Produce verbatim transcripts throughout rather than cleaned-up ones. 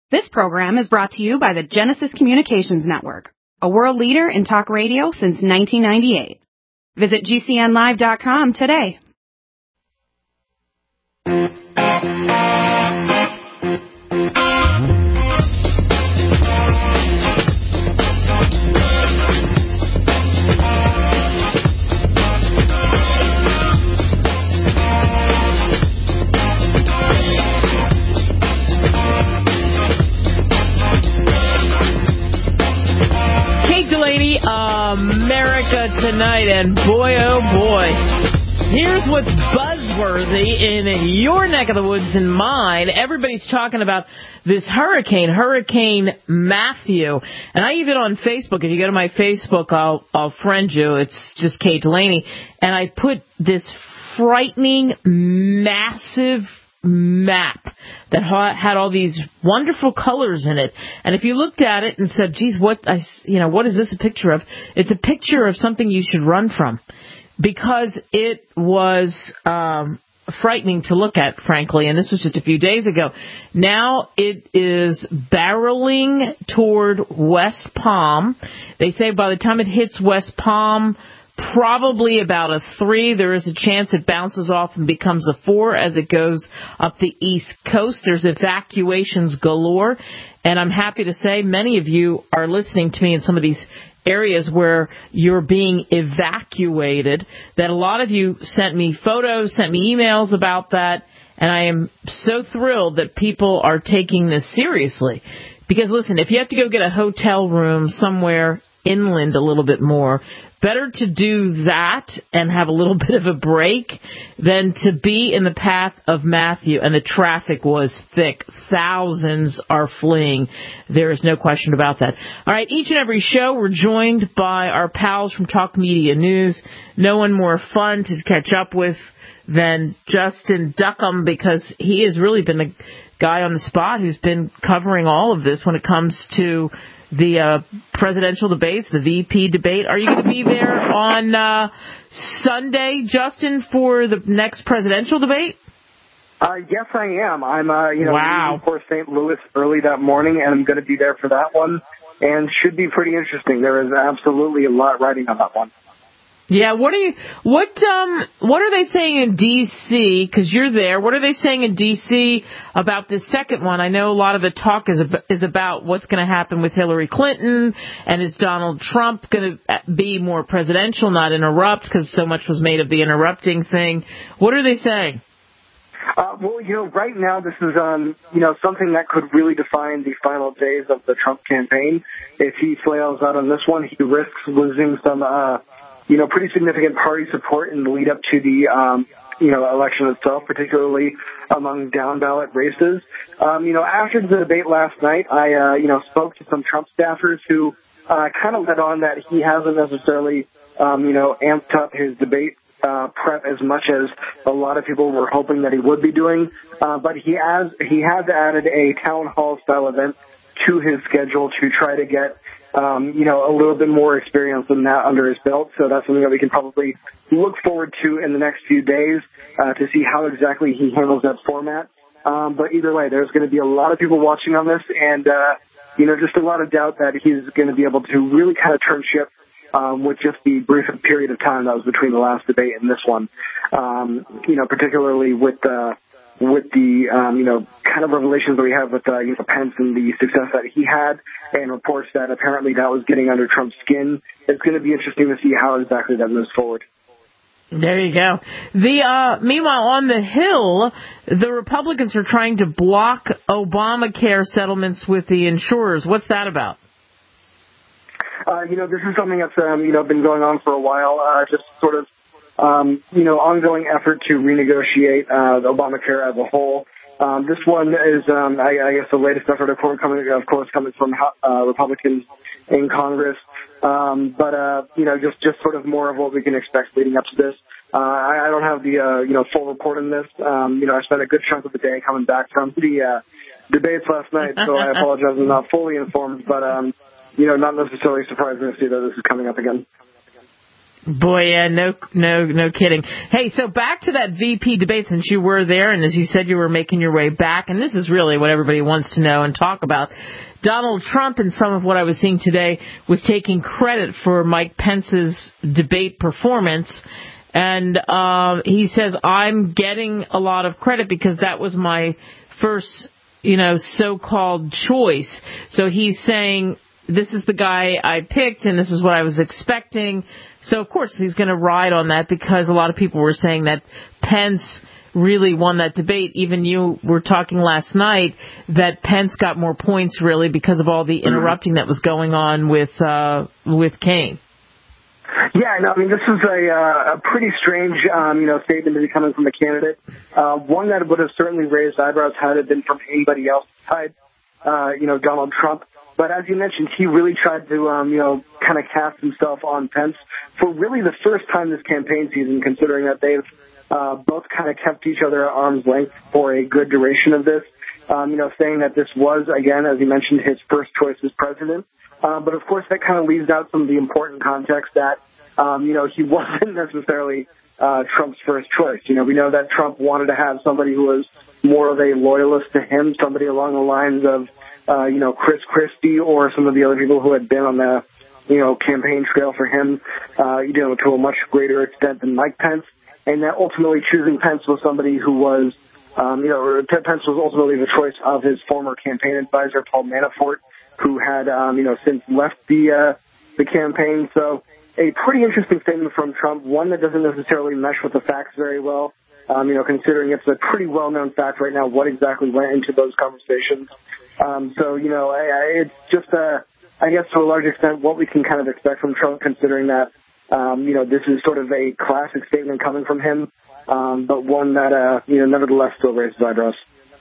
This program is brought to you by the Genesis Communications Network, a world leader in talk radio since nineteen ninety-eight. Visit G C N live dot com today. America Tonight, and boy, oh boy, here's what's buzzworthy in your neck of the woods and mine. Everybody's talking about this hurricane, Hurricane Matthew, and I even on Facebook, if you go to my Facebook, I'll, I'll friend you, it's just Kate Delaney, and I put this frightening, massive map that had all these wonderful colors in it, and if you looked at it and said, geez, what I, you know, what is this a picture of? It's a picture of something you should run from, because it was um, frightening to look at, frankly, and this was just a few days ago. Now it is barreling toward West Palm. They say by the time it hits West Palm, probably about a three. There is a chance it bounces off and becomes a four as it goes up the East Coast. There's evacuations galore, and I'm happy to say many of you are listening to me in some of these areas where you're being evacuated, that a lot of you sent me photos, sent me emails about that, and I am so thrilled that people are taking this seriously. Because, listen, if you have to go get a hotel room somewhere inland a little bit more, better to do that and have a little bit of a break than to be in the path of Matthew. And the traffic was thick. Thousands are fleeing. There is no question about that. All right, each and every show we're joined by our pals from Talk Media News. No one more fun to catch up with than Justin Duckham, because he has really been the guy on the spot who's been covering all of this when it comes to the uh, presidential debates, the V P debate. Are you going to be there on uh, Sunday, Justin, for the next presidential debate? Uh, yes, I am. I'm, uh, you know, wow. leaving for Saint Louis early that morning, and I'm going to be there for that one, and should be pretty interesting. There is absolutely a lot riding on that one. Yeah, what are you? What um? What are they saying in D C? Because you're there. What are they saying in D C about this second one? I know a lot of the talk is ab- is about what's going to happen with Hillary Clinton, and is Donald Trump going to be more presidential, not interrupt? Because so much was made of the interrupting thing. What are they saying? Uh, well, you know, right now this is, um, you know, something that could really define the final days of the Trump campaign. If he flails out on this one, he risks losing some. Uh, you know, pretty significant party support in the lead up to the, um, you know, election itself, particularly among down-ballot races. Um, you know, after the debate last night, I, uh, you know, spoke to some Trump staffers who uh, kind of led on that he hasn't necessarily, um, you know, amped up his debate uh, prep as much as a lot of people were hoping that he would be doing. Uh, but he has, he has added a town hall-style event to his schedule to try to get Um, you know, a little bit more experience than that under his belt. So that's something that we can probably look forward to in the next few days uh, to see how exactly he handles that format. Um, but either way, there's going to be a lot of people watching on this, and, uh, you know, just a lot of doubt that he's going to be able to really kind of turn ship um, with just the brief period of time that was between the last debate and this one. Um, you know, particularly with uh, with the, um, you know, kind of revelations that we have with, uh, you know, Pence and the success that he had, and reports that apparently that was getting under Trump's skin. It's going to be interesting to see how exactly that moves forward. There you go. The uh, meanwhile, on the Hill, the Republicans are trying to block Obamacare settlements with the insurers. What's that about? Uh, you know, this is something that's, um, you know, been going on for a while, uh, just sort of, Um, you know, ongoing effort to renegotiate uh, the Obamacare as a whole. Um, this one is, um, I, I guess, the latest effort, of course, coming, of course, coming from uh, Republicans in Congress. Um, but, uh, you know, just, just sort of more of what we can expect leading up to this. Uh, I, I don't have the, uh, you know, full report on this. Um, you know, I spent a good chunk of the day coming back from the uh, debates last night, so I apologize I'm not fully informed, but, um, you know, not necessarily surprising to see that this is coming up again. Boy, yeah, no, no, no kidding. Hey, so back to that V P debate, since you were there, and as you said, you were making your way back, and this is really what everybody wants to know and talk about. Donald Trump, and some of what I was seeing today, was taking credit for Mike Pence's debate performance, and uh, he says, I'm getting a lot of credit because that was my first, you know, so-called choice. So he's saying, this is the guy I picked, and this is what I was expecting. So, of course, he's going to ride on that because a lot of people were saying that Pence really won that debate. Even you were talking last night that Pence got more points, really, because of all the interrupting that was going on with uh, with Kaine. Yeah, no, I mean, this is a, uh, a pretty strange, um, you know, statement to be coming from a candidate. Uh, one that would have certainly raised eyebrows had it been from anybody else besides, uh, you know, Donald Trump. But as you mentioned, he really tried to, um, you know, kind of cast himself on Pence for really the first time this campaign season, considering that they've uh, both kind of kept each other at arm's length for a good duration of this. Um, you know, saying that this was, again, as you mentioned, his first choice as president. Uh, but, of course, that kind of leaves out some of the important context that, um, you know, he wasn't necessarily uh, Trump's first choice. You know, we know that Trump wanted to have somebody who was more of a loyalist to him, somebody along the lines of, uh, you know, Chris Christie or some of the other people who had been on the, you know, campaign trail for him, uh, you know, to a much greater extent than Mike Pence. And that ultimately choosing Pence was somebody who was, um, you know, Pence was ultimately the choice of his former campaign advisor, Paul Manafort, who had, um, you know, since left the, uh, the campaign. So a pretty interesting statement from Trump, one that doesn't necessarily mesh with the facts very well. Um, you know, considering it's a pretty well-known fact right now what exactly went into those conversations. Um, so, you know, I, I, it's just, uh, I guess to a large extent what we can kind of expect from Trump, considering that, um, you know, this is sort of a classic statement coming from him, um, but one that, uh, you know, nevertheless still raises eyebrows.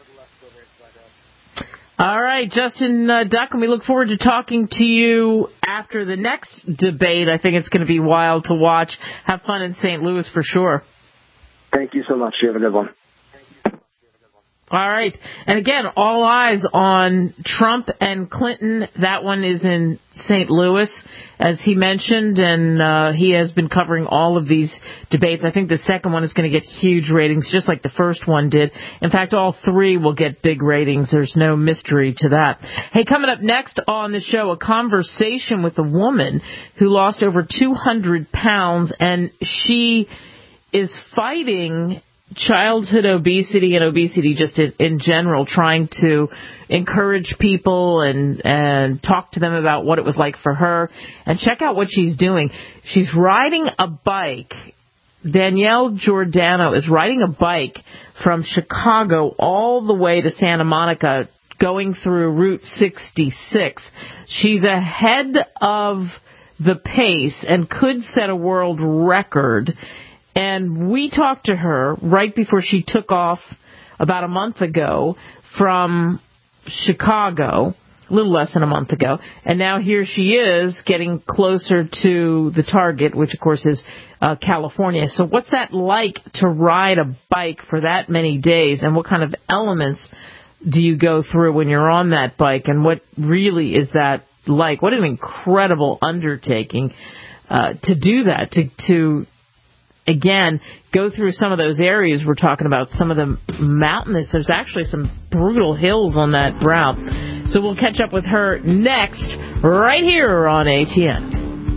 All right, Justin uh, Duck, and we look forward to talking to you after the next debate. I think it's going to be wild to watch. Have fun in Saint Louis for sure. Thank you so much. You have a good one. All right. And again, all eyes on Trump and Clinton. That one is in Saint Louis, as he mentioned, and uh, he has been covering all of these debates. I think the second one is going to get huge ratings, just like the first one did. In fact, all three will get big ratings. There's no mystery to that. Hey, coming up next on the show, a conversation with a woman who lost over two hundred pounds, and she is fighting childhood obesity and obesity just in, in general, trying to encourage people and, and talk to them about what it was like for her. And check out what she's doing. She's riding a bike. Danielle Giordano is riding a bike from Chicago all the way to Santa Monica, going through Route sixty-six. She's ahead of the pace and could set a world record. And we talked to her right before she took off about a month ago from Chicago, a little less than a month ago. And now here she is getting closer to the target, which, of course, is uh, California. So what's that like to ride a bike for that many days? And what kind of elements do you go through when you're on that bike? And what really is that like? What an incredible undertaking uh, to do that, to to again, go through some of those areas we're talking about, some of the mountainous. There's actually some brutal hills on that route. So we'll catch up with her next, right here on A T N.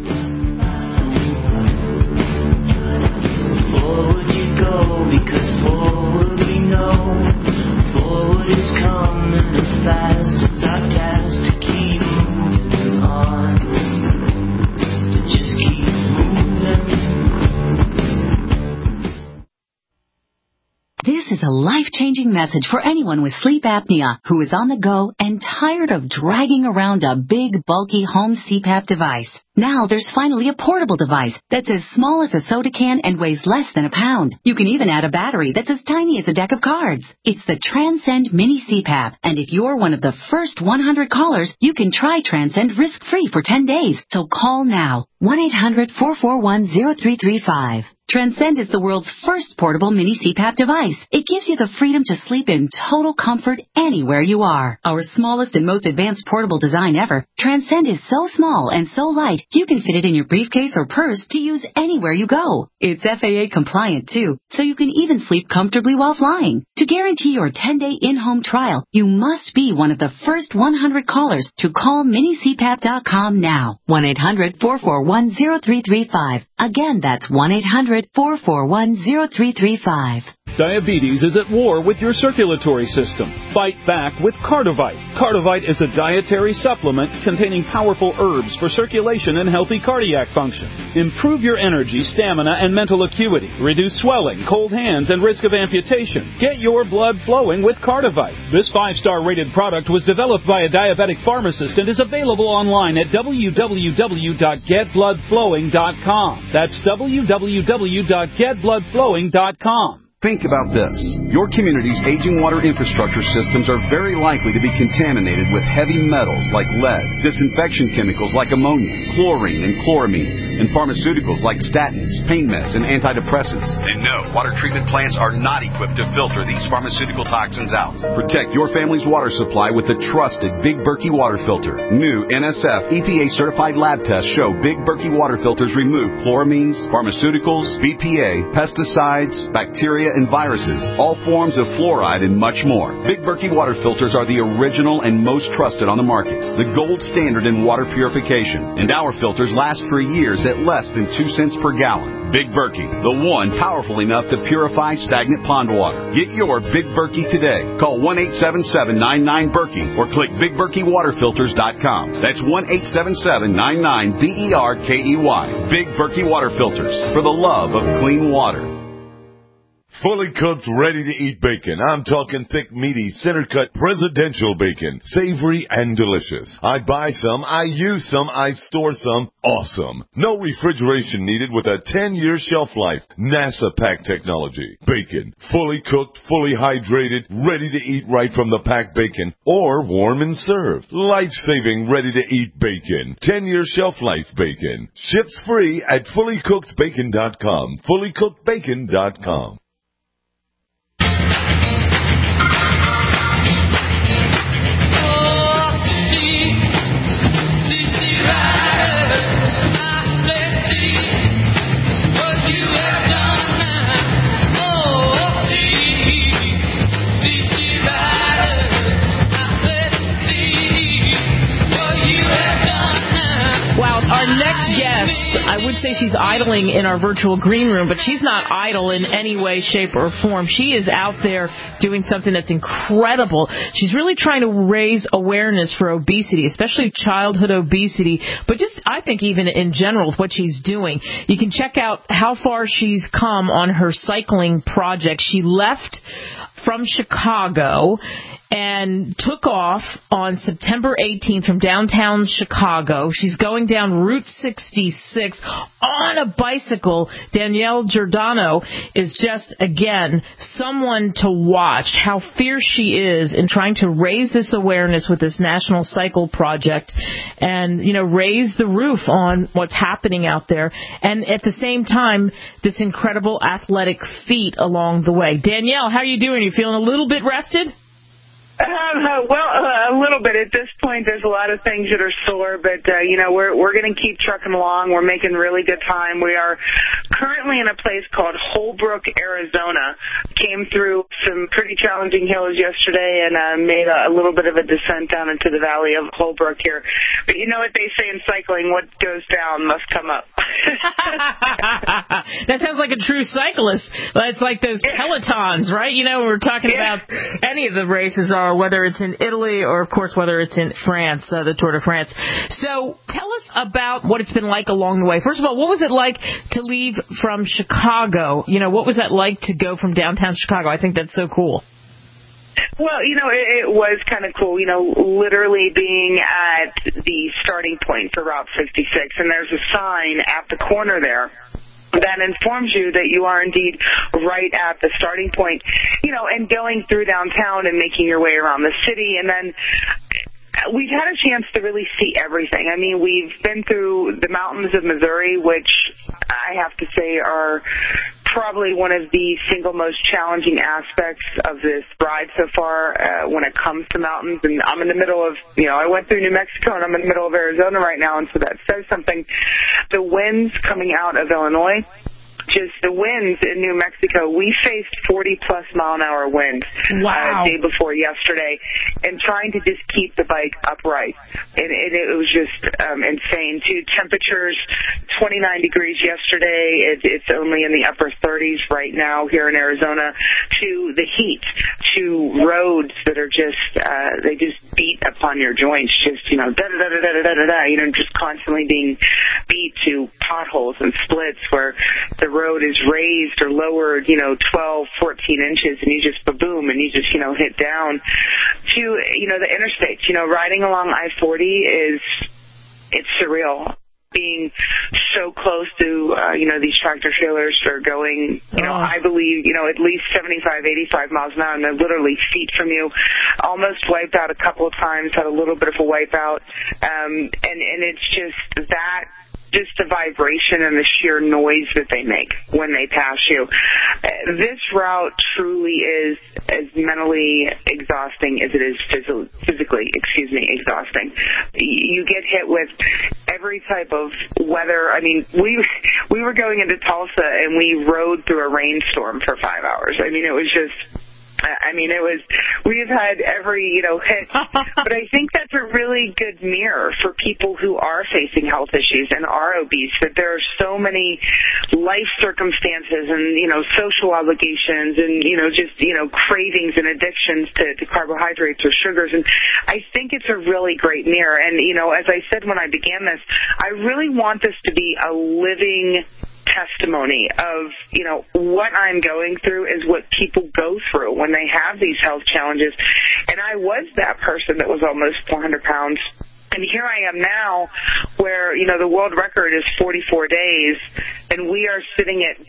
Forward you go, because forward we know. Forward is coming and fast. It's our task to keep moving on. And just keep moving. This is a life-changing message for anyone with sleep apnea who is on the go and tired of dragging around a big, bulky home C PAP device. Now there's finally a portable device that's as small as a soda can and weighs less than a pound. You can even add a battery that's as tiny as a deck of cards. It's the Transcend Mini C PAP, and if you're one of the first one hundred callers, you can try Transcend risk-free for ten days. So call now. one eight hundred four four one zero three three five. Transcend is the world's first portable mini C PAP device. It gives you the freedom to sleep in total comfort anywhere you are. Our smallest and most advanced portable design ever, Transcend is so small and so light, you can fit it in your briefcase or purse to use anywhere you go. It's F A A compliant too, so you can even sleep comfortably while flying. To guarantee your ten-day in-home trial, you must be one of the first one hundred callers to call mini C PAP dot com now. one eight hundred four four one zero three three five. Again, that's one eight hundred four four one zero three three five. Diabetes is at war with your circulatory system. Fight back with Cardivite. Cardivite is a dietary supplement containing powerful herbs for circulation and healthy cardiac function. Improve your energy, stamina, and mental acuity. Reduce swelling, cold hands, and risk of amputation. Get your blood flowing with Cardivite. This five-star rated product was developed by a diabetic pharmacist and is available online at w w w dot get blood flowing dot com. That's w w w dot get blood flowing dot com. Think about this. Your community's aging water infrastructure systems are very likely to be contaminated with heavy metals like lead, disinfection chemicals like ammonia, chlorine and chloramines, and pharmaceuticals like statins, pain meds, and antidepressants. And no, water treatment plants are not equipped to filter these pharmaceutical toxins out. Protect your family's water supply with the trusted Big Berkey water filter. New N S F E P A-certified lab tests show Big Berkey water filters remove chloramines, pharmaceuticals, B P A, pesticides, bacteria, and viruses, all forms of fluoride, and much more. Big Berkey water filters are the original and most trusted on the market, the gold standard in water purification, and our filters last for years at less than two cents per gallon. Big Berkey, the one powerful enough to purify stagnant pond water. Get your Big Berkey today. Call one eight seven seven nine nine Berkey or click big berkey water filters dot com. That's one eight seven seven nine nine B E R K E Y. Big Berkey water filters, for the love of clean water. Fully cooked, ready-to-eat bacon. I'm talking thick, meaty, center-cut presidential bacon. Savory and delicious. I buy some, I use some, I store some. Awesome. No refrigeration needed with a ten-year shelf life. NASA pack technology. Bacon. Fully cooked, fully hydrated, ready to eat right from the packed bacon. Or warm and served. Life-saving, ready-to-eat bacon. ten-year shelf life bacon. Ships free at fully cooked bacon dot com. fully cooked bacon dot com. I would say she's idling in our virtual green room, but she's not idle in any way, shape, or form. She is out there doing something that's incredible. She's really trying to raise awareness for obesity, especially childhood obesity, but just, I think, even in general, what she's doing. You can check out how far she's come on her cycling project. She left from Chicago and took off on September eighteenth from downtown Chicago. She's going down Route sixty-six on a bicycle. Danielle Giordano is just, again, someone to watch. How fierce she is in trying to raise this awareness with this National Cycle Project and, you know, raise the roof on what's happening out there. And at the same time, this incredible athletic feat along the way. Danielle, how are you doing? Are you feeling a little bit rested? Uh, well, uh, a little bit. At this point, there's a lot of things that are sore, but, uh, you know, we're we're going to keep trucking along. We're making really good time. We are currently in a place called Holbrook, Arizona. Came through some pretty challenging hills yesterday and uh, made a, a little bit of a descent down into the valley of Holbrook here. But you know what they say in cycling, what goes down must come up. That sounds like a true cyclist. It's like those Pelotons, right? You know, we're talking yeah. about any of the races are, whether it's in Italy or, of course, whether it's in France, uh, the Tour de France. So tell us about what it's been like along the way. First of all, what was it like to leave from Chicago? You know, what was that like to go from downtown Chicago? I think that's so cool. Well, you know, it, it was kind of cool, you know, literally being at the starting point for Route sixty-six, and there's a sign at the corner there that informs you that you are indeed right at the starting point, you know, and going through downtown and making your way around the city. And then we've had a chance to really see everything. I mean, we've been through the mountains of Missouri, which I have to say are probably one of the single most challenging aspects of this ride so far uh, when it comes to mountains. And I'm in the middle of, you know, I went through New Mexico and I'm in the middle of Arizona right now, and so that says something. The winds coming out of Illinois, just the winds in New Mexico, we faced forty-plus mile-an-hour winds wow. uh, day before yesterday, and trying to just keep the bike upright. And, and it was just um, insane, too. Temperatures, twenty-nine degrees yesterday. It, it's only in the upper thirties right now here in Arizona, to the heat, to roads that are just, uh, they just beat upon your joints, just, you know, da-da-da-da-da-da-da-da, you know, just constantly being beat to potholes and splits where the road is raised or lowered, you know, twelve, fourteen inches, and you just ba-boom, and you just, you know, hit down. To, you know, the interstates, you know, riding along I forty is, it's surreal. Being so close to, uh, you know, these tractor trailers that are going, you know, oh. I believe, you know, at least seventy-five, eighty-five miles an hour, and they're literally feet from you. Almost wiped out a couple of times, had a little bit of a wipeout. Um, and, and it's just that, just the vibration and the sheer noise that they make when they pass you. Uh, this route truly is as mentally exhausting as it is phys- physically, excuse me, exhausting. You get hit with every type of weather. I mean, we we were going into Tulsa and we rode through a rainstorm for five hours. I mean, it was just... I mean, it was, we've had every, you know, hit, but I think that's a really good mirror for people who are facing health issues and are obese, that there are so many life circumstances and, you know, social obligations and, you know, just, you know, cravings and addictions to, to carbohydrates or sugars. And I think it's a really great mirror. And, you know, as I said when I began this, I really want this to be a living testimony of, you know, what I'm going through is what people go through when they have these health challenges. And I was that person that was almost four hundred pounds. And here I am now where, you know, the world record is forty-four days, and we are sitting at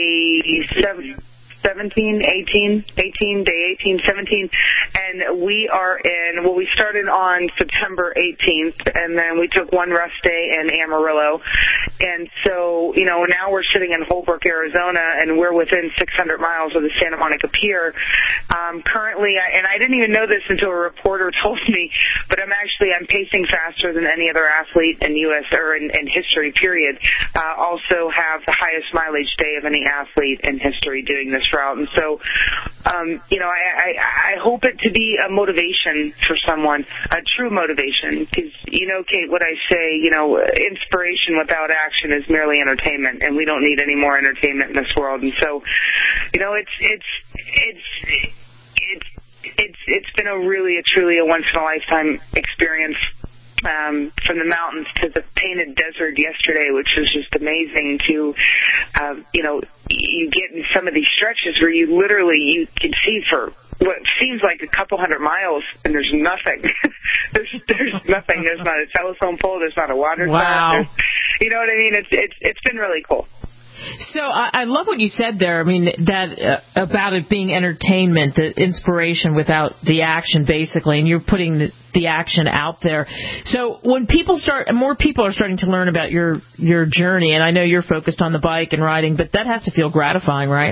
day seven. seventeen, eighteen, eighteen, day eighteen, seventeen, and we are in, well, we started on September eighteenth, and then we took one rest day in Amarillo, and so, you know, now we're sitting in Holbrook, Arizona, and we're within six hundred miles of the Santa Monica Pier. Um, currently, I, and I didn't even know this until a reporter told me, but I'm actually, I'm pacing faster than any other athlete in U S or in, in history, period. Uh, also have the highest mileage day of any athlete in history doing this route. And so, um, you know, I, I, I hope it to be a motivation for someone, a true motivation, because, you know, Kate, what I say, you know, inspiration without action is merely entertainment, and we don't need any more entertainment in this world. And so, you know, it's, it's, it's, it's, it's, it's been a really, a truly a once-in-a-lifetime experience. Um, from the mountains to the painted desert yesterday, which was just amazing to, uh, you know, you get in some of these stretches where you literally, you can see for what seems like a couple hundred miles, and there's nothing. there's, there's nothing. There's not a telephone pole. There's not a water wow. tower. You know what I mean? It's, it's, it's been really cool. So I, I love what you said there. I mean, that uh, about it being entertainment, the inspiration without the action, basically, and you're putting the, the action out there. So when people start, more people are starting to learn about your your journey, and I know you're focused on the bike and riding, but that has to feel gratifying, right?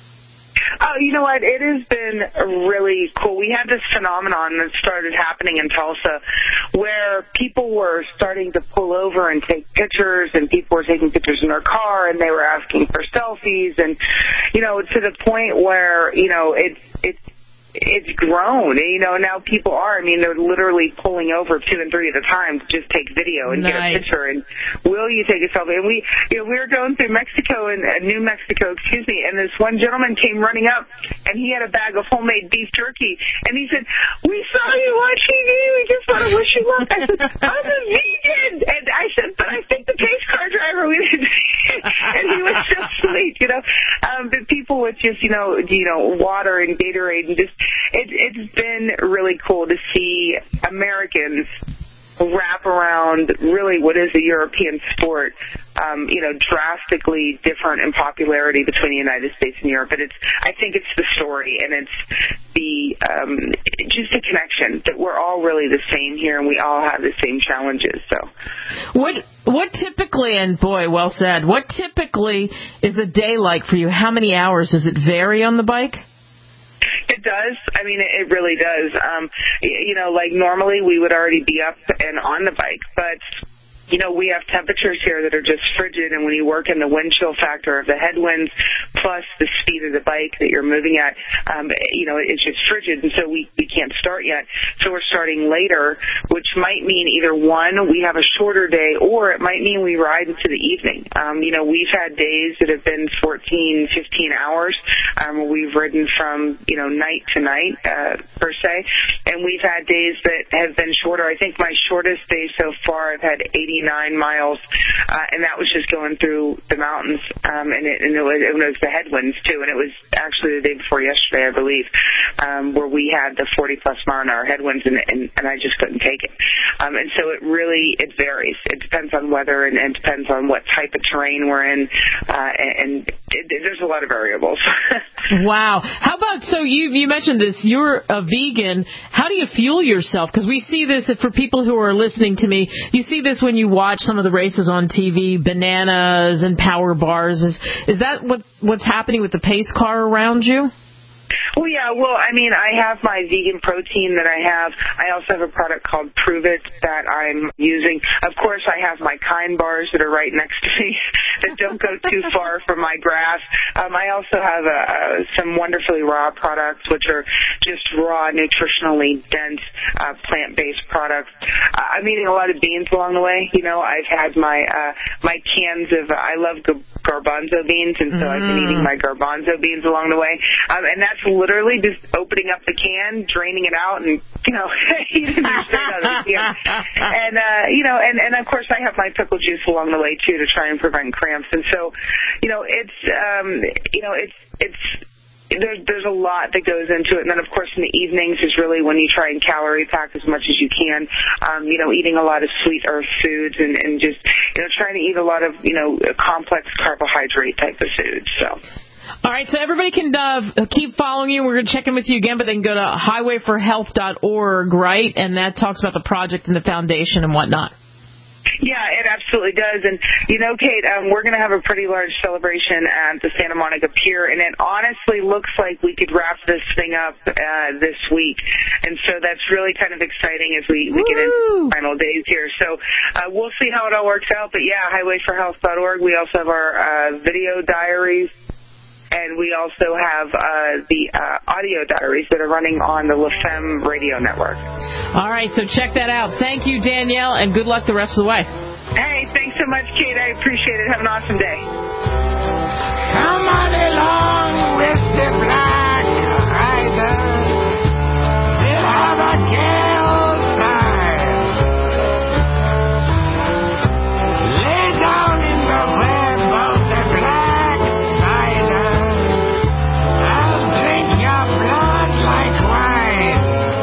Oh, you know what? It has been really cool. We had this phenomenon that started happening in Tulsa where people were starting to pull over and take pictures, and people were taking pictures in their car, and they were asking for selfies, and, you know, to the point where, you know, it's, it's, it's grown, you know, now people are, I mean, they're literally pulling over two and three at a time to just take video and nice. get a picture, and will you take a selfie? And we, you know, we were going through Mexico, and uh, New Mexico, excuse me, and this one gentleman came running up, and he had a bag of homemade beef jerky, and he said, we saw you on T V, we just want to wish you luck. I said, I'm a vegan, and I said, but I think the pace car driver, we didn't, and he was so sweet, you know, um, but people with just, you know, you know, water and Gatorade and just, It, it's been really cool to see Americans wrap around really what is a European sport um, you know, drastically different in popularity between the United States and Europe. But it's, I think it's the story, and it's the um, just a connection that we're all really the same here, and we all have the same challenges. So, what what typically, and boy, well said. What typically is a day like for you? How many hours does it vary on the bike? It does. I mean, it really does. Um, you know, like normally we would already be up and on the bike, but you know, we have temperatures here that are just frigid, and when you work in the wind chill factor of the headwinds plus the speed of the bike that you're moving at, um, you know, it's just frigid, and so we, we can't start yet. So we're starting later, which might mean either, one, we have a shorter day, or it might mean we ride into the evening. Um, you know, we've had days that have been fourteen, fifteen hours. Um, we've ridden from, you know, night to night, uh, per se, and we've had days that have been shorter. I think my shortest day so far, I've had eighty-nine miles, uh, and that was just going through the mountains, um, and, it, and it, was, it was the headwinds, too, and it was actually the day before yesterday, I believe, um, where we had the forty-plus mile an hour headwinds, and, and, and I just couldn't take it. Um, and so it really, it varies. It depends on weather, and, and depends on what type of terrain we're in, uh, and it, it, there's a lot of variables. Wow. How about, so you, you mentioned this, you're a vegan. How do you fuel yourself? Because we see this, for people who are listening to me, you see this when you watch some of the races on T V, bananas and power bars. Is is that what what's happening with the pace car around you? Well, yeah, well, I mean, I have my vegan protein that I have. I also have a product called Prove It that I'm using. Of course, I have my Kind bars that are right next to me that don't go too far from my grass. Um, I also have uh, some wonderfully raw products, which are just raw, nutritionally dense, uh, plant-based products. Uh, I'm eating a lot of beans along the way. You know, I've had my uh, my cans of, uh, I love garbanzo beans, and so mm. I've been eating my garbanzo beans along the way. Um, and that's literally just opening up the can, draining it out, and, you know, eating it straight out of the can. And, uh, you know, and, and, of course, I have my pickle juice along the way, too, to try and prevent cramps. And so, you know, it's, um, you know, it's, it's, There's, there's a lot that goes into it. And then, of course, in the evenings is really when you try and calorie pack as much as you can, um, you know, eating a lot of sweet earth foods and, and just, you know, trying to eat a lot of, you know, complex carbohydrate type of foods. So. All right, so everybody can uh, keep following you. We're going to check in with you again, but they can go to highway for health dot org, right? And that talks about the project and the foundation and whatnot. Yeah, it absolutely does. And, you know, Kate, um, we're going to have a pretty large celebration at the Santa Monica Pier, and it honestly looks like we could wrap this thing up uh, this week. And so that's really kind of exciting as we, we get into the final days here. So uh, we'll see how it all works out. But, yeah, highway for health dot org. We also have our uh, video diaries. And we also have uh, the uh, audio diaries that are running on the La Femme radio network. All right, so check that out. Thank you, Danielle, and good luck the rest of the way. Hey, thanks so much, Kate. I appreciate it. Have an awesome day. Come on along with the Black Riders. We'll have a gale time. Lay down in the web of the Black Spider. I'll drink your blood like wine.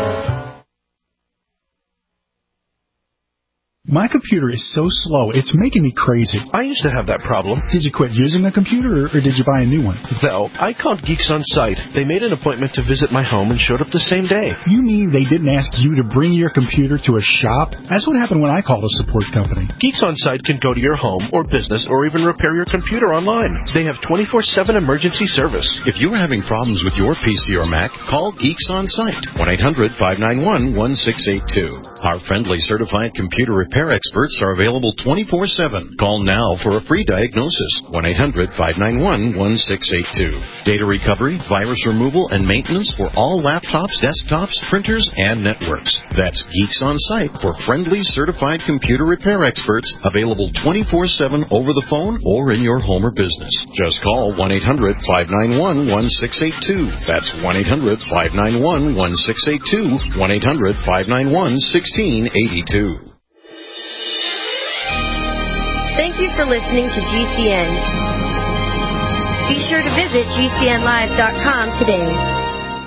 My computer is so slow, it's making me crazy. I used to have that problem. Did you quit using a computer, or, or did you buy a new one? No, I called Geeks On Site. They made an appointment to visit my home and showed up the same day. You mean they didn't ask you to bring your computer to a shop? That's what happened when I called a support company. Geeks On Site can go to your home or business or even repair your computer online. They have twenty-four seven emergency service. If you're having problems with your P C or Mac, call Geeks On Site, one eight hundred, five nine one, one six eight two. Our friendly certified computer repair experts are available twenty-four seven. Call now for a free diagnosis, one eight hundred, five nine one, one six eight two. Data recovery, virus removal, and maintenance for all laptops, desktops, printers, and networks. That's Geeks On Site for friendly certified computer repair experts, available twenty-four seven over the phone or in your home or business. Just call one eight hundred, five nine one, one six eight two. That's one eight hundred, five nine one, one six eight two, one eight hundred, five nine one, one six eight two. Thank you for listening to G C N. Be sure to visit G C N live dot com today.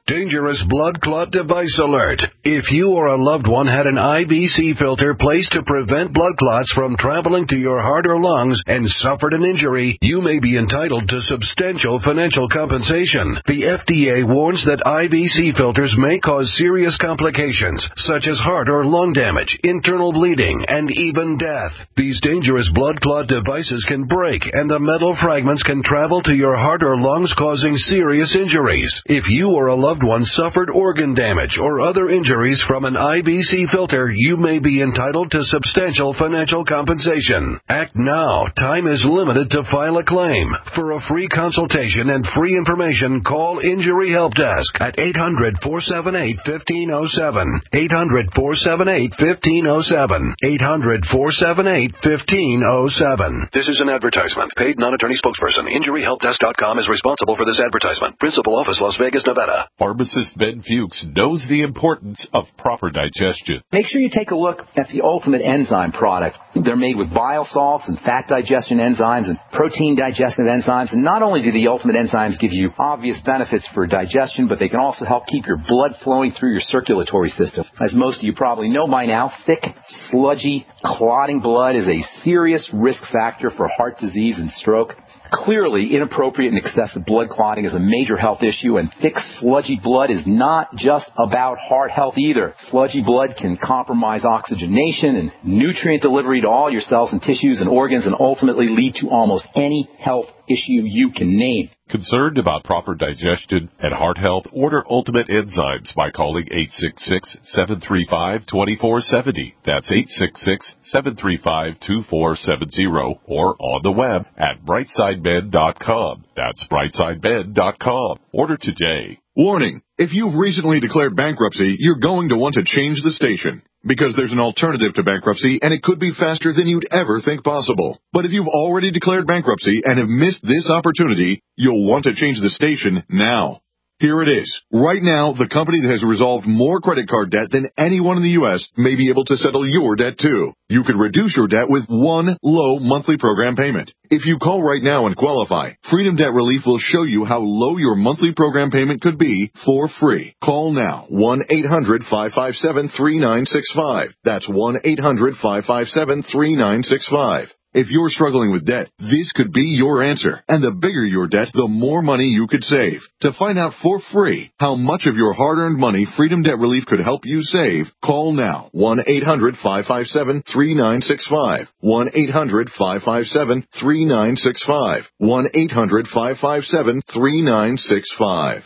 Dangerous blood clot device alert. If you or a loved one had an I V C filter placed to prevent blood clots from traveling to your heart or lungs and suffered an injury, you may be entitled to substantial financial compensation. The F D A warns that I V C filters may cause serious complications, such as heart or lung damage, internal bleeding, and even death. These dangerous blood clot devices can break, and the metal fragments can travel to your heart or lungs, causing serious injuries. If you or a loved one suffered organ damage or other injuries from an I V C filter, you may be entitled to substantial financial compensation. Act now. Time is limited to file a claim. For a free consultation and free information, call Injury Help Desk at eight hundred, four seven eight, one five zero seven. eight hundred, four seven eight, one five zero seven. eight hundred, four seven eight, one five zero seven. This is an advertisement. Paid non-attorney spokesperson. Injury Help Desk dot com is responsible for this advertisement. Principal office, Las Vegas, Nevada. Pharmacist Ben Fuchs knows the importance of proper digestion. Make sure you take a look at the Ultimate Enzyme product. They're made with bile salts and fat digestion enzymes and protein digestive enzymes. And not only do the Ultimate Enzymes give you obvious benefits for digestion, but they can also help keep your blood flowing through your circulatory system. As most of you probably know by now, thick, sludgy, clotting blood is a serious risk factor for heart disease and stroke. Clearly, inappropriate and excessive blood clotting is a major health issue, and thick, sludgy blood is not just about heart health either. Sludgy blood can compromise oxygenation and nutrient delivery to all your cells and tissues and organs, and ultimately lead to almost any health issue you can name. Concerned about proper digestion and heart health? Order Ultimate Enzymes by calling eight six six, seven three five, two four seven zero. That's eight six six, seven three five, two four seven zero, or on the web at brightside med dot com. That's brightside med dot com. Order today. Warning! If you've recently declared bankruptcy, you're going to want to change the station. Because there's an alternative to bankruptcy, and it could be faster than you'd ever think possible. But if you've already declared bankruptcy and have missed this opportunity, you'll want to change the station now. Here it is. Right now, the company that has resolved more credit card debt than anyone in the U S may be able to settle your debt too. You could reduce your debt with one low monthly program payment. If you call right now and qualify, Freedom Debt Relief will show you how low your monthly program payment could be for free. Call now, one eight hundred, five five seven, three nine six five. That's one eight hundred, five five seven, three nine six five. If you're struggling with debt, this could be your answer. And the bigger your debt, the more money you could save. To find out for free how much of your hard-earned money Freedom Debt Relief could help you save, call now. one eight hundred, five five seven, three nine six five. one eight hundred, five five seven, three nine six five. one eight hundred, five five seven, three nine six five.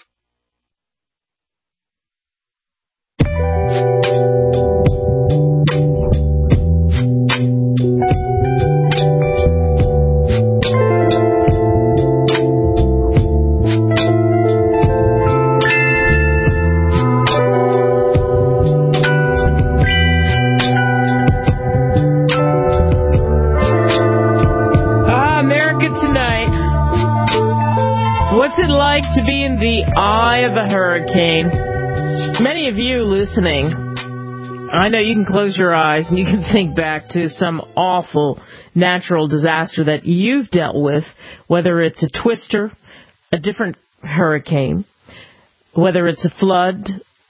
What's it like to be in the eye of a hurricane? Many of you listening, I know you can close your eyes and you can think back to some awful natural disaster that you've dealt with, whether it's a twister, a different hurricane, whether it's a flood,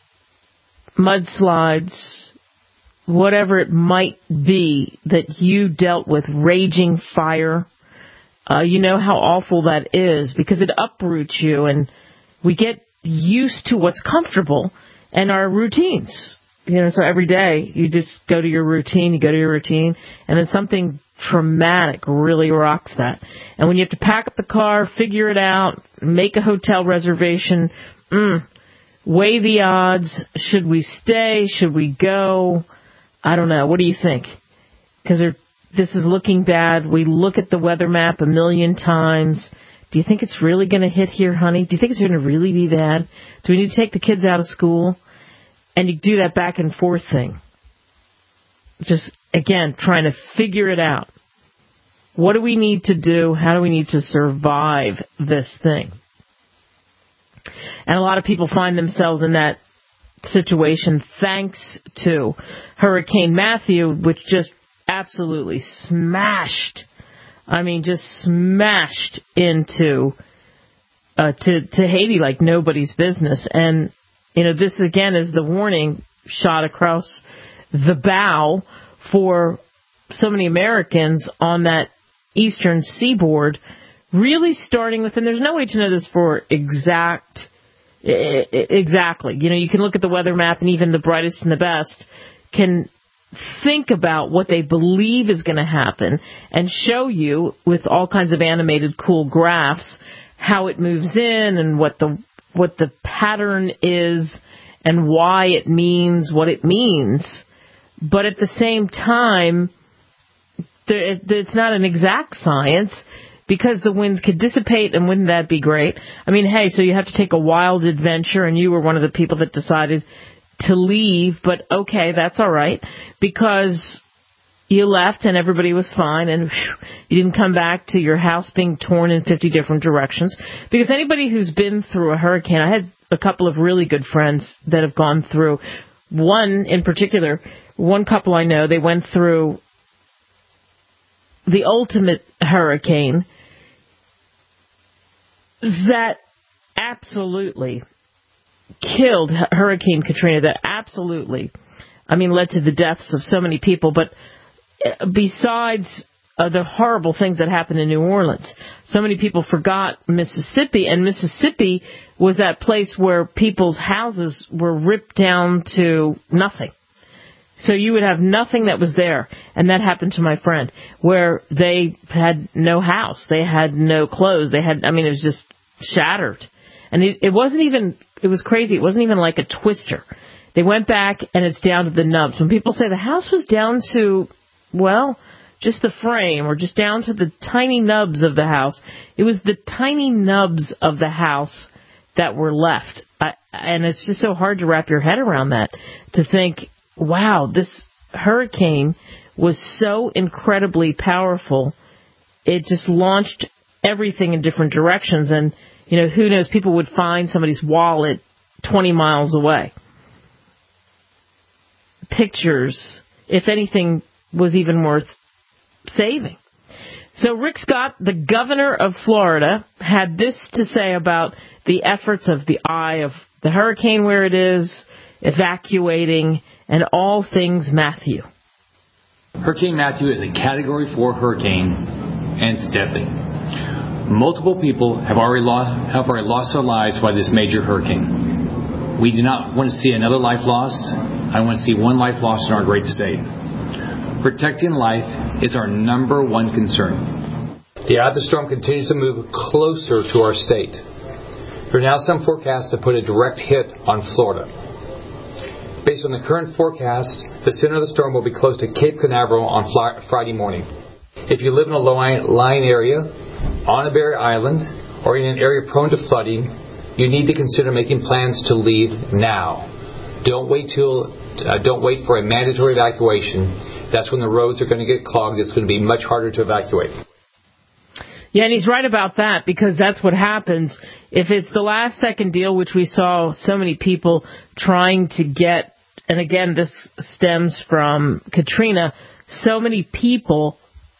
mudslides, whatever it might be that you dealt with, raging fire. Uh, you know how awful that is because it uproots you, and we get used to what's comfortable and our routines. You know, so every day you just go to your routine, you go to your routine, and then something traumatic really rocks that. And when you have to pack up the car, figure it out, make a hotel reservation, mm, weigh the odds, should we stay, should we go? I don't know. What do you think? Because this is looking bad. We look at the weather map a million times. Do you think it's really going to hit here, honey? Do you think it's going to really be bad? Do we need to take the kids out of school? And you do that back and forth thing. Just, again, trying to figure it out. What do we need to do? How do we need to survive this thing? And a lot of people find themselves in that situation thanks to Hurricane Matthew, which just absolutely smashed, I mean, just smashed into uh, to, to Haiti like nobody's business. And you know, this again is the warning shot across the bow for so many Americans on that eastern seaboard, really starting with, and there's no way to know this for exact, exactly. You know, you can look at the weather map, and even the brightest and the best can think about what they believe is going to happen and show you with all kinds of animated cool graphs how it moves in and what the what the pattern is and why it means what it means. But at the same time, it's not an exact science because the winds could dissipate, and wouldn't that be great? I mean, hey, so you have to take a wild adventure, and you were one of the people that decided to leave, but okay, that's all right, because you left and everybody was fine, and whew, you didn't come back to your house being torn in fifty different directions. Because anybody who's been through a hurricane, I had a couple of really good friends that have gone through, one in particular, one couple I know, they went through the ultimate hurricane that absolutely killed, Hurricane Katrina, that absolutely, I mean, led to the deaths of so many people. But besides uh, the horrible things that happened in New Orleans, so many people forgot Mississippi, and Mississippi was that place where people's houses were ripped down to nothing. So you would have nothing that was there, and that happened to my friend, where they had no house, they had no clothes, they had, I mean, it was just shattered. And it, it wasn't even, it was crazy, it wasn't even like a twister. They went back, and it's down to the nubs. When people say the house was down to, well, just the frame, or just down to the tiny nubs of the house, it was the tiny nubs of the house that were left. I, and it's just so hard to wrap your head around that, to think, wow, this hurricane was so incredibly powerful. It just launched everything in different directions. And, you know, who knows, people would find somebody's wallet twenty miles away. Pictures, if anything, was even worth saving. So Rick Scott, the governor of Florida, had this to say about the efforts of the eye of the hurricane, where it is, evacuating, and all things Matthew. Hurricane Matthew is a Category four hurricane, and it's deadly. Multiple people have already lost have already lost their lives by this major hurricane. We do not want to see another life lost. I want to see one life lost in our great state. Protecting life is our number one concern. The eye of the storm continues to move closer to our state. There are now some forecasts that put a direct hit on Florida. Based on the current forecast, the center of the storm will be close to Cape Canaveral on Friday morning. If you live in a low-lying area, on a barrier island, or in an area prone to flooding, you need to consider making plans to leave now. Don't wait till uh, don't wait for a mandatory evacuation. That's when the roads are going to get clogged. It's going to be much harder to evacuate. Yeah, and he's right about that, because that's what happens. If it's the last second deal, which we saw so many people trying to get, and again, this stems from Katrina, so many people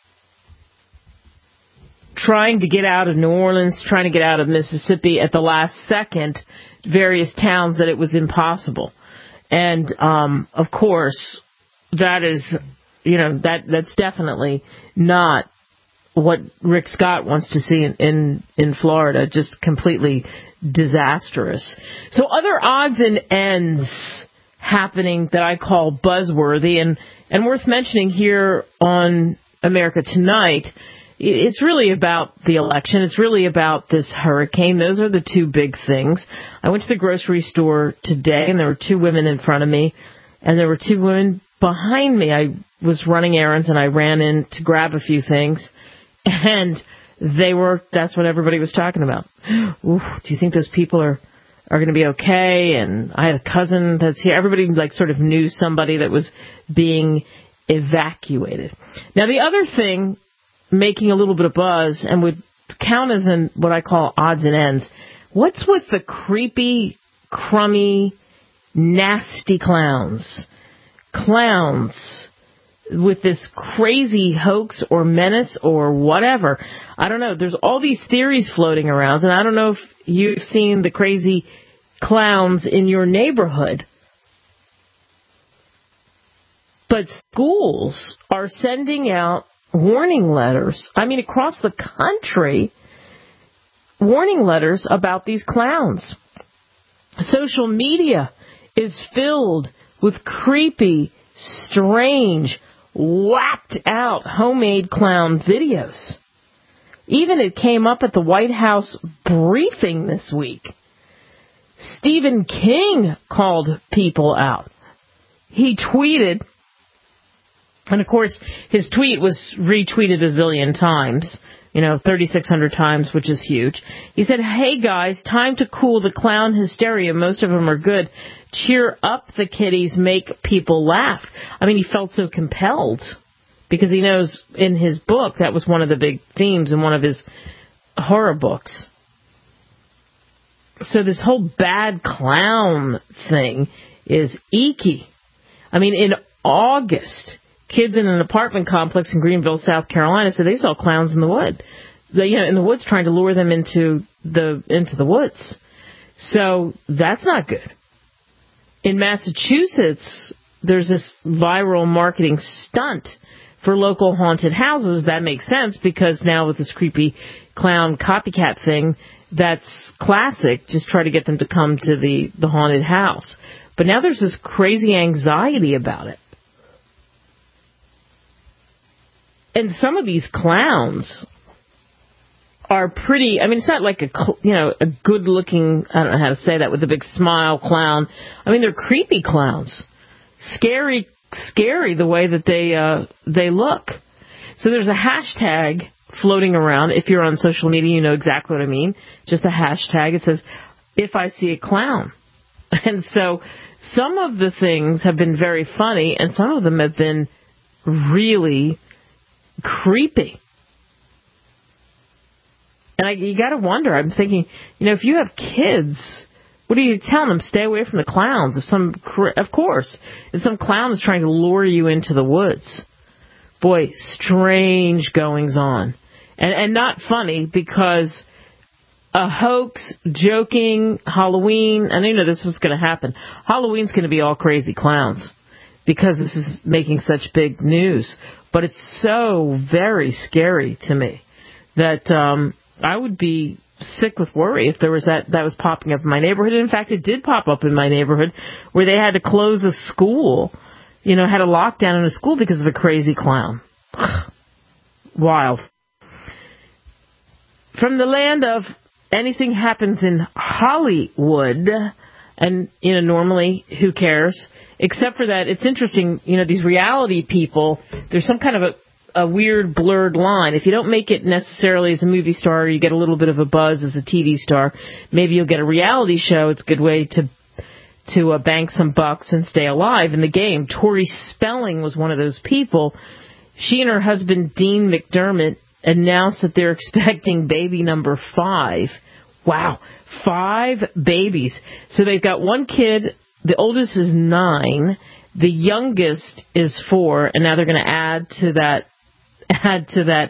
trying to get out of New Orleans, trying to get out of Mississippi at the last second, various towns, that it was impossible. And, um, of course, that is, you know, that that's definitely not what Rick Scott wants to see in, in, in Florida, just completely disastrous. So other odds and ends happening that I call buzzworthy and, and worth mentioning here on America Tonight. It's really about the election. It's really about this hurricane. Those are the two big things. I went to the grocery store today, and there were two women in front of me, and there were two women behind me. I was running errands, and I ran in to grab a few things, and they were, that's what everybody was talking about. Ooh, do you think those people are, are going to be okay? And I had a cousin that's here. Everybody like sort of knew somebody that was being evacuated. Now, the other thing making a little bit of buzz and would count as in what I call odds and ends. What's with the creepy, crummy, nasty clowns? Clowns with this crazy hoax or menace or whatever. I don't know. There's all these theories floating around, and I don't know if you've seen the crazy clowns in your neighborhood. But schools are sending out warning letters. I mean, across the country, warning letters about these clowns. Social media is filled with creepy, strange, whacked out homemade clown videos. Even it came up at the White House briefing this week. Stephen King called people out. He tweeted, and of course his tweet was retweeted a zillion times, you know, thirty-six hundred times, which is huge. He said, "Hey guys, time to cool the clown hysteria. Most of them are good. Cheer up the kiddies, make people laugh." I mean, he felt so compelled because he knows in his book that was one of the big themes in one of his horror books. So this whole bad clown thing is icky. I mean, in August, kids in an apartment complex in Greenville, South Carolina, said they saw clowns in the wood. They, you know, in the woods, trying to lure them into the into the woods. So that's not good. In Massachusetts, there's this viral marketing stunt for local haunted houses. That makes sense because now with this creepy clown copycat thing, that's classic. Just try to get them to come to the, the haunted house. But now there's this crazy anxiety about it. And some of these clowns are pretty, I mean, it's not like a, you know, a good-looking, I don't know how to say that, with a big smile clown. I mean, they're creepy clowns. Scary, scary the way that they, uh, they look. So there's a hashtag floating around. If you're on social media, you know exactly what I mean. Just a hashtag. It says, "If I see a clown." And so some of the things have been very funny, and some of them have been really creepy. And I, you got to wonder, I'm thinking, you know, if you have kids, what are you telling them? Stay away from the clowns. If some, of course, if some clown is trying to lure you into the woods. Boy, strange goings on. And, and not funny because a hoax, joking, Halloween, I didn't know this was going to happen. Halloween's going to be all crazy clowns because this is making such big news. But it's so very scary to me that um, I would be sick with worry if there was that that was popping up in my neighborhood. In fact, it did pop up in my neighborhood where they had to close a school, you know, had a lockdown in a school because of a crazy clown. Wild. From the land of anything happens in Hollywood, and, you know, normally, who cares? Except for that, it's interesting, you know, these reality people, there's some kind of a, a weird blurred line. If you don't make it necessarily as a movie star, you get a little bit of a buzz as a T V star, maybe you'll get a reality show. It's a good way to to uh, bank some bucks and stay alive in the game. Tori Spelling was one of those people. She and her husband, Dean McDermott, announced that they're expecting baby number five. Wow, five babies. So they've got one kid. The oldest is nine. The youngest is four. And now they're going to add to that, add to that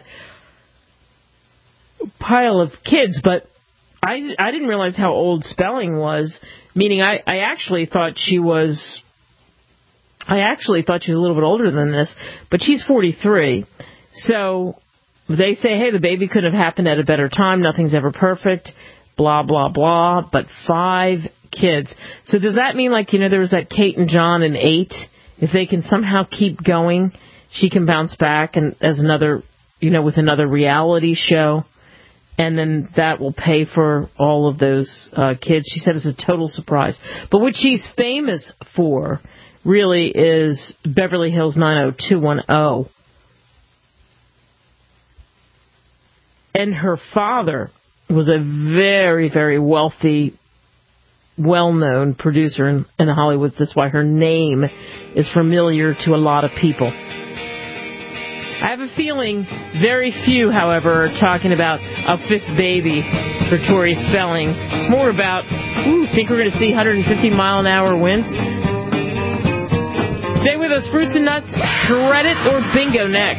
pile of kids. But I, I didn't realize how old Spelling was. Meaning, I, I actually thought she was. I actually thought she was a little bit older than this, but she's forty-three. So they say, hey, the baby could have happened at a better time. Nothing's ever perfect. Blah, blah, blah. But five kids. So does that mean, like, you know, there was that Kate and John in eight? If they can somehow keep going, she can bounce back and as another, you know, with another reality show. And then that will pay for all of those uh, kids. She said it's a total surprise. But what she's famous for really is Beverly Hills nine oh two one oh. And her father was a very, very wealthy, well-known producer in, in Hollywood. That's why her name is familiar to a lot of people. I have a feeling very few, however, are talking about a fifth baby for Tori Spelling. It's more about, ooh, think we're going to see one hundred fifty mile an hour winds? Stay with us, Fruits and Nuts, Shred It or Bingo next.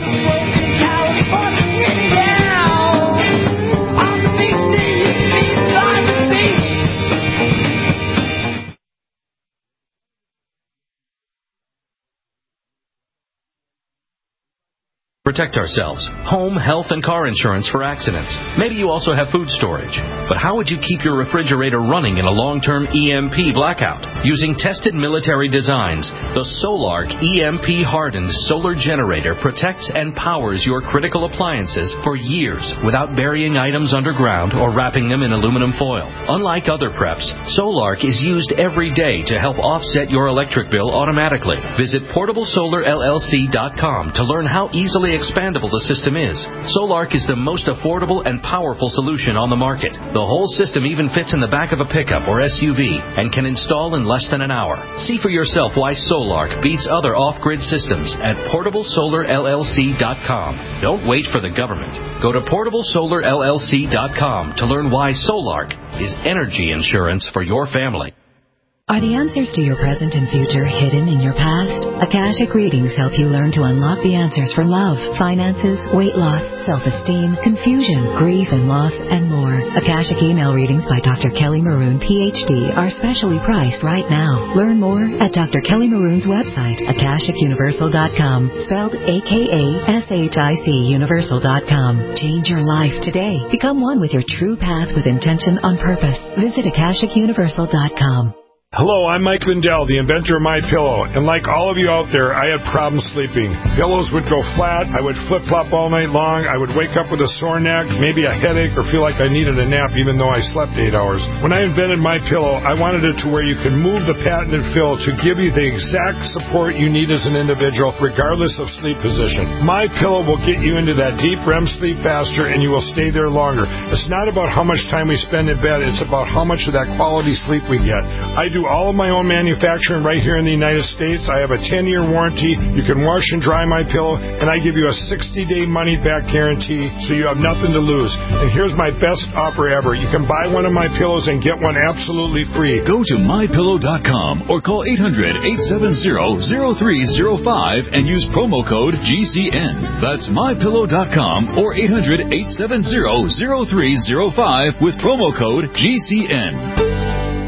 Protect ourselves. Home, health, and car insurance for accidents. Maybe you also have food storage. But how would you keep your refrigerator running in a long-term E M P blackout? Using tested military designs, the Solark E M P-hardened solar generator protects and powers your critical appliances for years without burying items underground or wrapping them in aluminum foil. Unlike other preps, Solark is used every day to help offset your electric bill automatically. Visit portable solar L L C dot com to learn how easily expandable the system is. Solark is the most affordable and powerful solution on the market. The whole system even fits in the back of a pickup or S U V and can install in less than an hour. See for yourself why Solark beats other off-grid systems at portable solar L L C dot com. Don't wait for the government. Go to portable solar L L C dot com to learn why Solark is energy insurance for your family. Are the answers to your present and future hidden in your past? Akashic Readings help you learn to unlock the answers for love, finances, weight loss, self-esteem, confusion, grief and loss, and more. Akashic Email Readings by Doctor Kelly Maroon, P H D, are specially priced right now. Learn more at Doctor Kelly Maroon's website, akashic universal dot com, spelled A K A S H I C universal dot com. Change your life today. Become one with your true path with intention on purpose. Visit akashic universal dot com. Hello, I'm Mike Lindell, the inventor of MyPillow, and like all of you out there, I had problems sleeping. Pillows would go flat, I would flip-flop all night long, I would wake up with a sore neck, maybe a headache, or feel like I needed a nap even though I slept eight hours. When I invented MyPillow, I wanted it to where you can move the patented fill to give you the exact support you need as an individual, regardless of sleep position. MyPillow will get you into that deep R E M sleep faster, and you will stay there longer. It's not about how much time we spend in bed, it's about how much of that quality sleep we get. I do all of my own manufacturing right here in the United States. I have a ten-year warranty. You can wash and dry my pillow, and I give you a sixty-day money-back guarantee, so you have nothing to lose. And here's my best offer ever. You can buy one of my pillows and get one absolutely free. Go to my pillow dot com or call eight hundred, eight seven zero, zero three zero five and use promo code G C N. That's my pillow dot com or eight hundred, eight seven zero, zero three zero five with promo code G C N.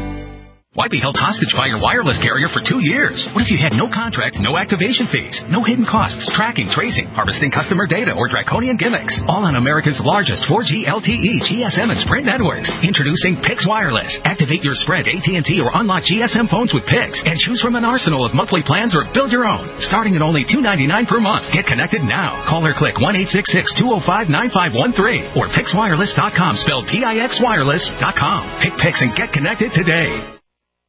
Why be held hostage by your wireless carrier for two years? What if you had no contract, no activation fees, no hidden costs, tracking, tracing, harvesting customer data, or draconian gimmicks? All on America's largest four G L T E, G S M, and Sprint networks. Introducing Pix Wireless. Activate your Sprint, A T and T, or unlock G S M phones with Pix, and choose from an arsenal of monthly plans or build your own. Starting at only two ninety-nine per month. Get connected now. Call or click one eight six six, two oh five, nine five one three or pix wireless dot com, spelled P I X wireless dot com. Pick Pix and get connected today.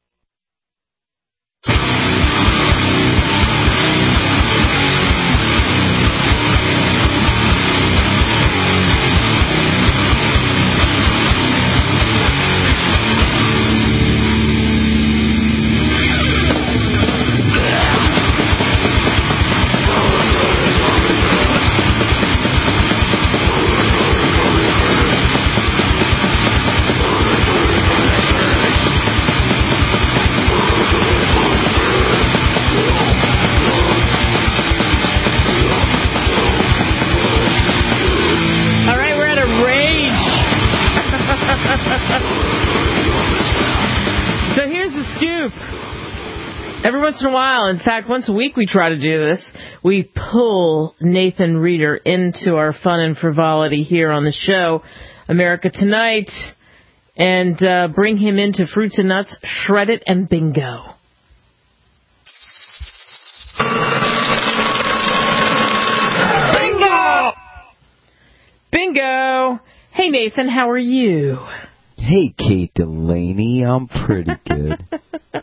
Every once in a while, in fact, once a week we try to do this. We pull Nathan Reeder into our fun and frivolity here on the show, America Tonight, and uh, bring him into Fruits and Nuts, Shred It, and Bingo. Bingo! Bingo! Hey, Nathan, how are you? Hey, Kate Delaney, I'm pretty good.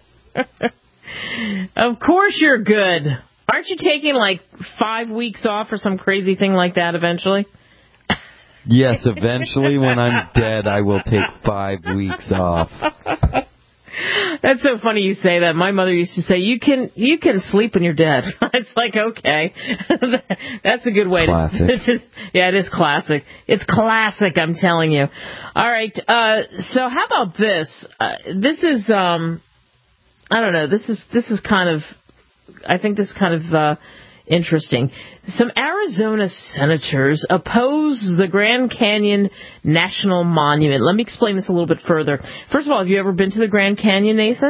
Of course you're good. Aren't you taking like five weeks off or some crazy thing like that eventually? Yes, eventually when I'm dead, I will take five weeks off. That's so funny you say that. My mother used to say, you can you can sleep when you're dead. It's like, okay. That's a good way classic. to, to... Yeah, it is classic. It's classic, I'm telling you. All right, uh, so how about this? Uh, this is... um. I don't know. This is this is kind of, I think this is kind of uh, interesting. Some Arizona senators oppose the Grand Canyon National Monument. Let me explain this a little bit further. First of all, have you ever been to the Grand Canyon, Nathan?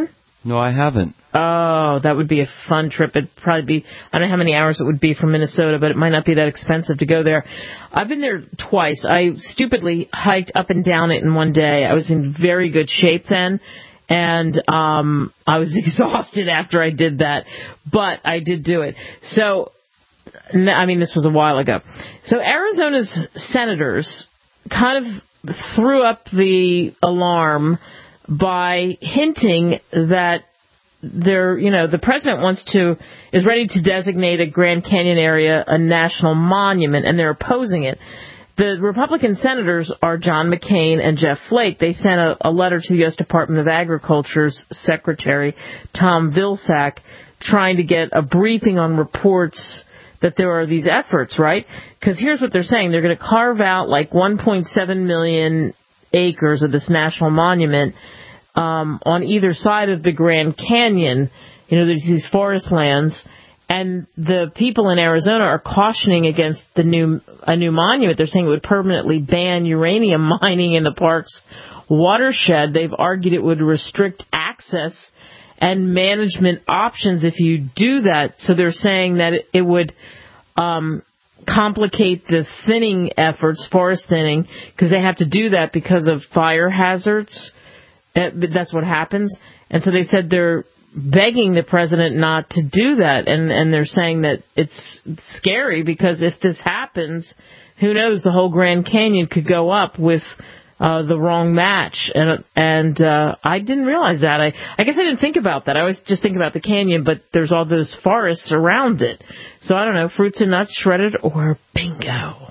No, I haven't. Oh, that would be a fun trip. It'd probably be, I don't know how many hours it would be from Minnesota, but it might not be that expensive to go there. I've been there twice. I stupidly hiked up and down it in one day. I was in very good shape then, and um, I was exhausted after I did that, but I did do it. So, I mean, this was a while ago. So Arizona's senators kind of threw up the alarm by hinting that they're, you know, the president wants to, is ready to designate a Grand Canyon area a national monument, and they're opposing it. The Republican senators are John McCain and Jeff Flake. They sent a, a letter to the U S Department of Agriculture's Secretary, Tom Vilsack, trying to get a briefing on reports that there are these efforts, right? Because here's what they're saying. They're going to carve out like one point seven million acres of this national monument um, on either side of the Grand Canyon. You know, there's these forest lands, and the people in Arizona are cautioning against the new a new monument. They're saying it would permanently ban uranium mining in the park's watershed. They've argued it would restrict access and management options if you do that. So they're saying that it, it would um, complicate the thinning efforts, forest thinning, because they have to do that because of fire hazards. That's what happens. And so they said they're begging the president not to do that. And, and they're saying that it's scary because if this happens, who knows, the whole Grand Canyon could go up with uh, the wrong match. And, and uh, I didn't realize that. I, I guess I didn't think about that. I always just think about the canyon, but there's all those forests around it. So I don't know, fruits and nuts, shredded, or bingo?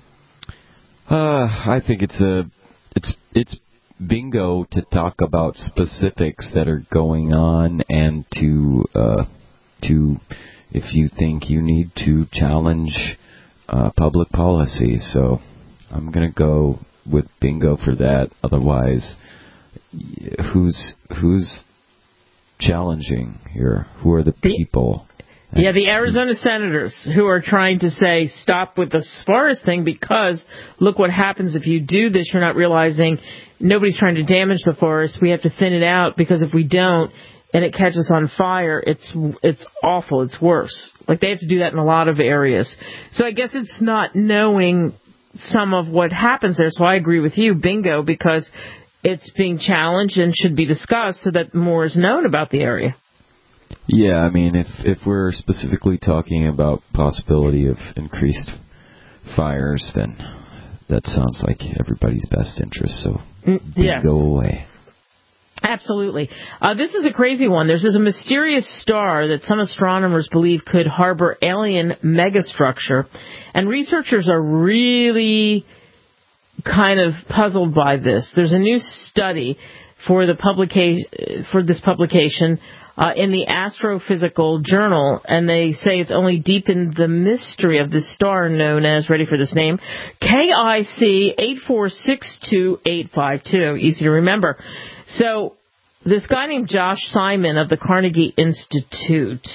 Uh, I think it's a, it's, it's bingo to talk about specifics that are going on and to, uh, to, if you think you need to challenge uh, public policy. So I'm going to go with bingo for that. Otherwise, who's who's challenging here? Who are the people? Yeah, the Arizona senators who are trying to say stop with the forest thing because look what happens if you do this. You're not realizing nobody's trying to damage the forest. We have to thin it out because if we don't and it catches on fire, it's it's awful. It's worse. Like they have to do that in a lot of areas. So I guess it's not knowing some of what happens there. So I agree with you, bingo, because it's being challenged and should be discussed so that more is known about the area. Yeah, I mean, if if we're specifically talking about possibility of increased fires, then that sounds like everybody's best interest. So mm, yes. Go away. Absolutely. Uh, this is a crazy one. There's this a mysterious star that some astronomers believe could harbor alien megastructure, and researchers are really kind of puzzled by this. There's a new study for the publica- for this publication uh, in the Astrophysical Journal, and they say it's only deepened the mystery of this star known as, ready for this name, K I C eight four six two eight five two. Easy to remember. So this guy named Josh Simon of the Carnegie Institute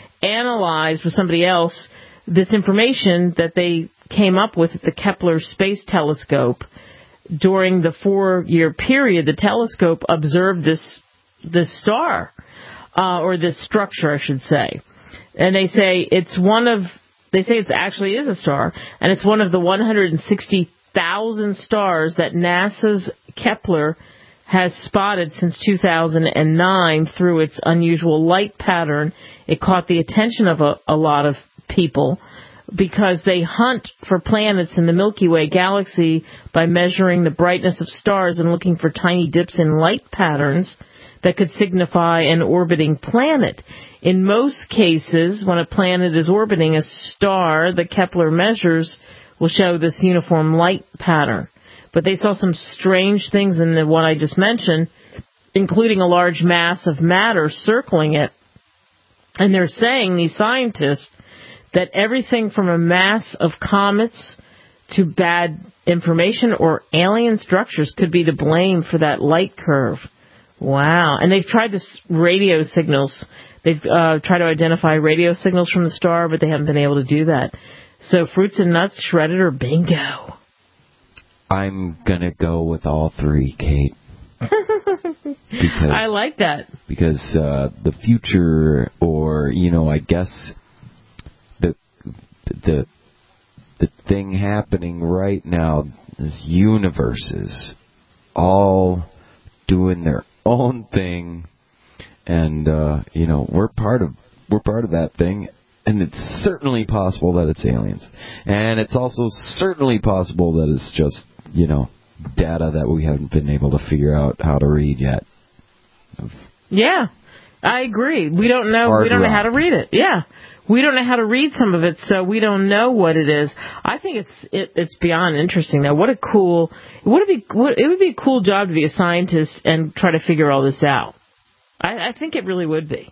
analyzed with somebody else this information that they came up with at the Kepler Space Telescope. During the four-year period, the telescope observed this this star, uh, or this structure, I should say. And they say it's one of, they say it actually is a star, and it's one of the one hundred sixty thousand stars that NASA's Kepler has spotted since two thousand nine through its unusual light pattern. It caught the attention of a, a lot of people because they hunt for planets in the Milky Way galaxy by measuring the brightness of stars and looking for tiny dips in light patterns that could signify an orbiting planet. In most cases, when a planet is orbiting a star, the Kepler measures will show this uniform light pattern. But they saw some strange things in the one I just mentioned, including a large mass of matter circling it. And they're saying, these scientists, that everything from a mass of comets to bad information or alien structures could be to blame for that light curve. Wow. And they've tried this radio signals. They've uh, tried to identify radio signals from the star, but they haven't been able to do that. So fruits and nuts, shredded, or bingo? I'm going to go with all three, Kate. Because, I like that. Because uh, the future, or, you know, I guess the the the thing happening right now is universes all doing their own thing, and uh, you know, we're part of we're part of that thing. And it's certainly possible that it's aliens. And it's also certainly possible that it's just, you know, data that we haven't been able to figure out how to read yet. Yeah, I agree. We don't know. Hard we don't rock. know how to read it. Yeah, we don't know how to read some of it, so we don't know what it is. I think it's it, it's beyond interesting. Though, what a cool would it be? What, it would be a cool job to be a scientist and try to figure all this out. I, I think it really would be.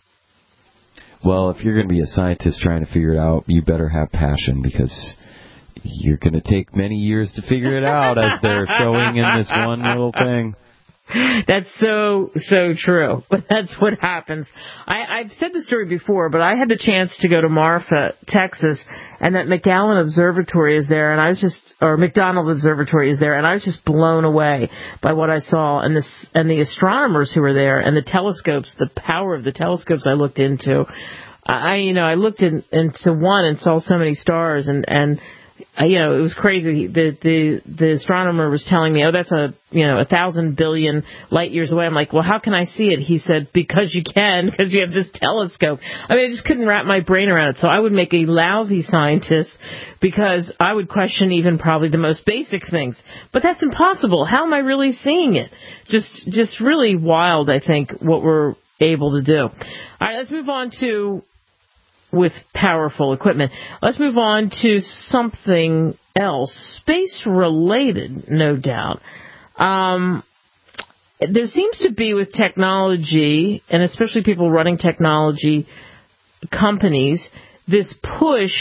Well, if you're going to be a scientist trying to figure it out, you better have passion, because you're going to take many years to figure it out, as they're showing in this one little thing. That's so, so true. But that's what happens. I, I've said the story before, but I had the chance to go to Marfa, Texas, and that McAllen Observatory is there, and I was just, or McDonald Observatory is there, and I was just blown away by what I saw, and this, and the astronomers who were there, and the telescopes, the power of the telescopes I looked into. I, you know, I looked in, into one and saw so many stars, and, and, you know, it was crazy. The, the the astronomer was telling me, oh, that's a, you know, a thousand billion light years away. I'm like, well, how can I see it? He said, because you can, because you have this telescope. I mean, I just couldn't wrap my brain around it. So I would make a lousy scientist, because I would question even probably the most basic things. But that's impossible. How am I really seeing it? Just, just really wild, I think, what we're able to do. All right, let's move on to, with powerful equipment. Let's move on to something else, space-related, no doubt. Um, there seems to be, with technology, and especially people running technology companies, this push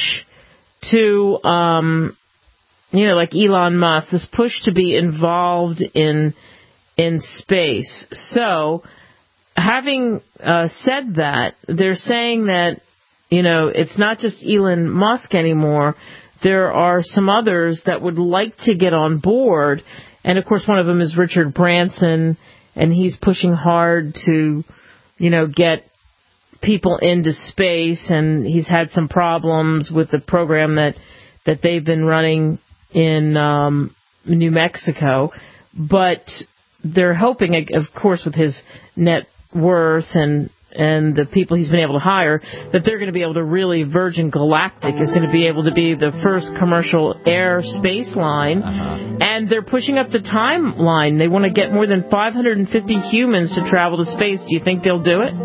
to, um, you know, like Elon Musk, this push to be involved in in space. So, having uh, said that, they're saying that, you know, it's not just Elon Musk anymore. There are some others that would like to get on board. And, of course, one of them is Richard Branson, and he's pushing hard to, you know, get people into space. And he's had some problems with the program that, that they've been running in um, New Mexico. But they're hoping, of course, with his net worth and and the people he's been able to hire, that they're going to be able to really, Virgin Galactic is going to be able to be the first commercial air space line. Uh-huh. And they're pushing up the timeline. They want to get more than five hundred fifty humans to travel to space. Do you think they'll do it?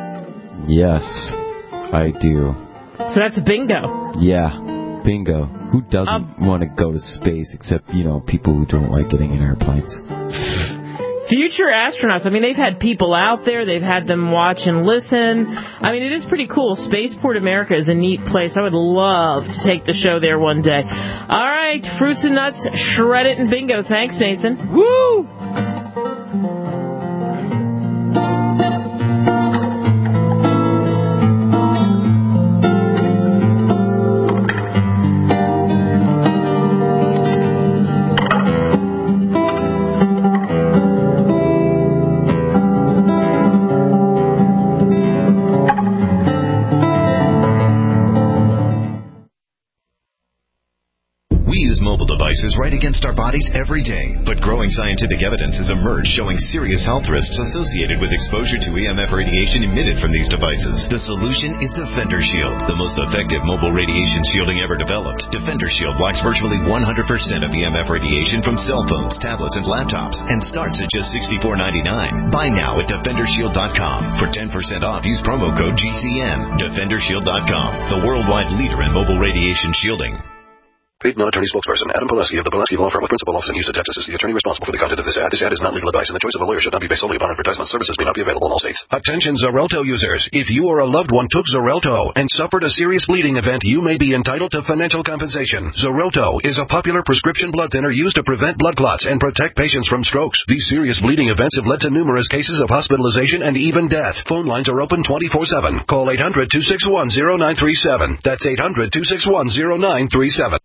Yes, I do. So that's a bingo. Yeah, bingo. Who doesn't um, want to go to space, except, you know, people who don't like getting in airplanes? Future astronauts. I mean, they've had people out there. They've had them watch and listen. I mean, it is pretty cool. Spaceport America is a neat place. I would love to take the show there one day. All right, fruits and nuts, shred it and bingo. Thanks, Nathan. Woo! Is right against our bodies every day, but growing scientific evidence has emerged showing serious health risks associated with exposure to E M F radiation emitted from these devices. The solution is Defender Shield, the most effective mobile radiation shielding ever developed. Defender Shield blocks virtually one hundred percent of E M F radiation from cell phones, tablets, and laptops, and starts at just sixty-four ninety-nine. Buy now at defender shield dot com. For ten percent off, use promo code G C N. defender shield dot com, the worldwide leader in mobile radiation shielding. Paid non-attorney spokesperson Adam Pileski of the Pileski Law Firm with principal office in Houston, Texas is the attorney responsible for the content of this ad. This ad is not legal advice, and the choice of a lawyer should not be based solely upon advertisement. Services may not be available in all states. Attention Xarelto users. If you or a loved one took Xarelto and suffered a serious bleeding event, you may be entitled to financial compensation. Xarelto is a popular prescription blood thinner used to prevent blood clots and protect patients from strokes. These serious bleeding events have led to numerous cases of hospitalization and even death. Phone lines are open twenty-four seven. Call eight hundred two six one zero nine three seven. That's eight hundred two six one zero nine three seven.